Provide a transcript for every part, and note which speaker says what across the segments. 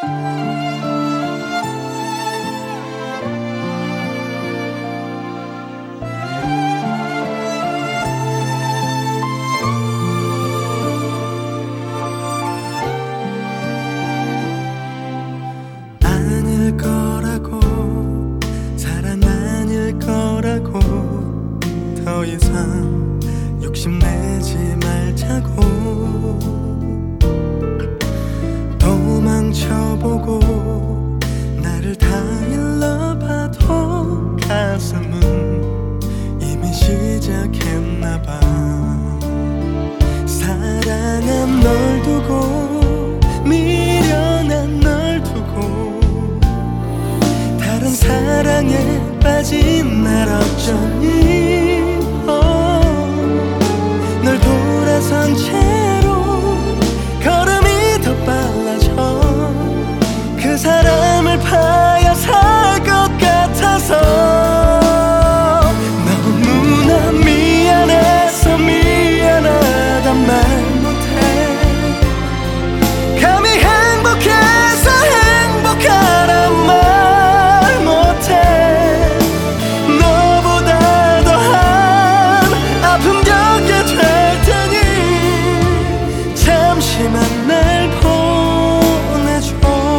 Speaker 1: 아닐 거라고 사랑 아닐 거라고 더 이상 욕심내지 말자고 도망쳐보고 나를 다 일러봐도 가슴은 이미 시작했나봐. 사랑한 널 두고 미련한 널 두고 다른 사랑에 빠진 날 어쩌니. 널 돌아선 채로 걸음이 더 빨라져 그 사람을 파야 살 것 같아서 너무나 미안해서 미안하단 말 못해. 감히 행복해서 행복하란 말 못해. 너보다 더한 아픔 겪게 될 테니 잠시만 날 보내줘.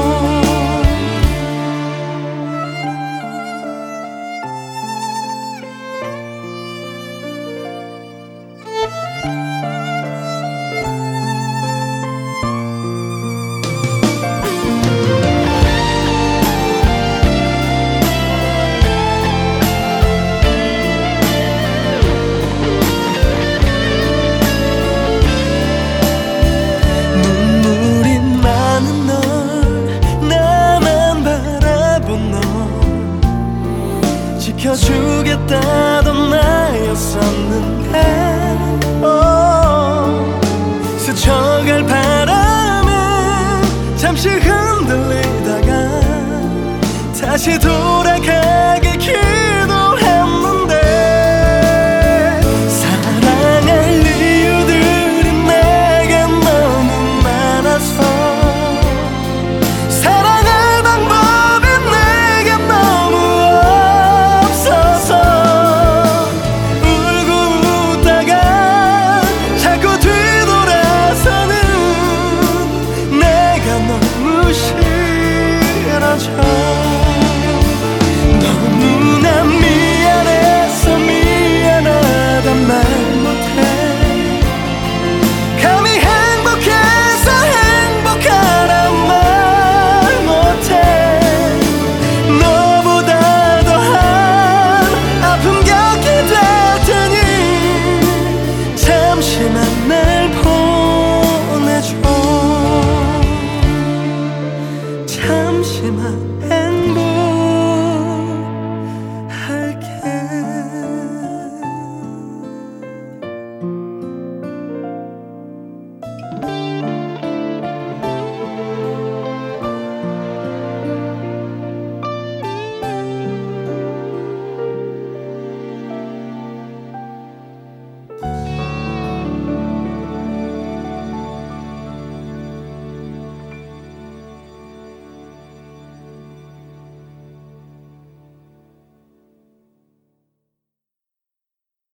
Speaker 1: 눈물이 많은 널 나만 바라본 널 지켜주겠다던 나였었는데 스쳐갈 바람에 잠시 흔들리다가 다시 돌아가게